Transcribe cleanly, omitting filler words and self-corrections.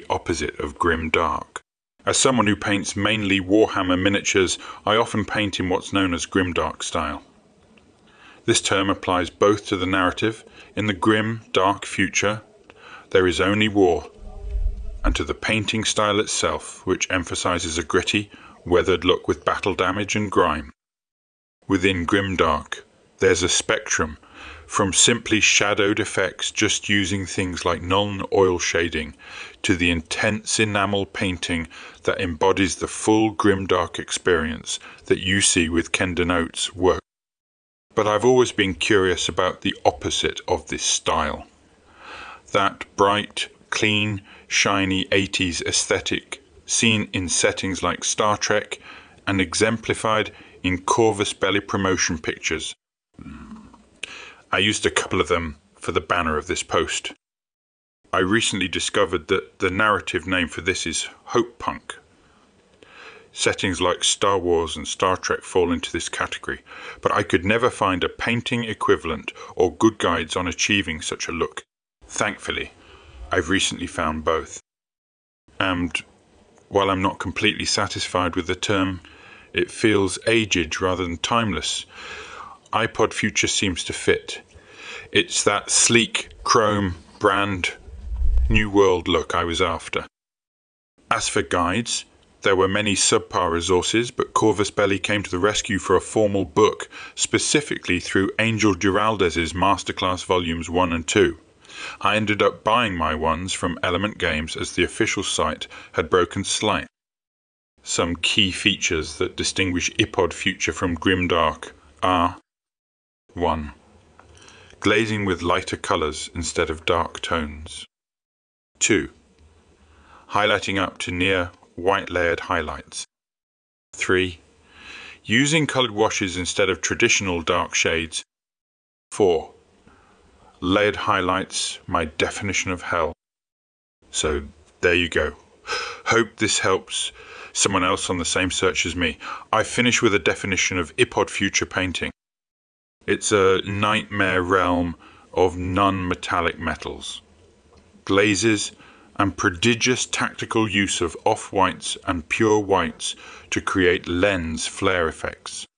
the opposite of grim dark. As someone who paints mainly Warhammer miniatures, I often paint in what's known as grimdark style. This term applies both to the narrative, in the grim, dark future, there is only war, and to the painting style itself, which emphasizes a gritty, weathered look with battle damage and grime. Within grimdark, there's a spectrum, from simply shadowed effects just using things like non-oil shading, to the intense enamel painting that embodies the full grimdark experience that you see with Kendon Oates' work. But I've always been curious about the opposite of this style. That bright, clean, shiny 80s aesthetic seen in settings like Star Trek and exemplified in Corvus Belli promotion pictures. I used a couple of them for the banner of this post. I recently discovered that the narrative name for this is Hope Punk. Settings like Star Wars and Star Trek fall into this category, but I could never find a painting equivalent or good guides on achieving such a look. Thankfully, I've recently found both. And while I'm not completely satisfied with the term, it feels aged rather than timeless. iPod Future seems to fit. It's that sleek, chrome, brand, new world look I was after. As for guides, there were many subpar resources, but Corvus Belli came to the rescue for a formal book, specifically through Angel Giraldez's Masterclass Volumes 1 and 2. I ended up buying my ones from Element Games as the official site had broken slight. Some key features that distinguish iPod Future from grimdark are 1. Glazing with lighter colours instead of dark tones. 2. Highlighting up to near white layered highlights. 3. Using coloured washes instead of traditional dark shades. 4. Layered highlights, my definition of hell. So there you go. Hope this helps someone else on the same search as me. I finish with a definition of iPod Future painting. It's a nightmare realm of non-metallic metals, glazes, and prodigious tactical use of off-whites and pure whites to create lens flare effects.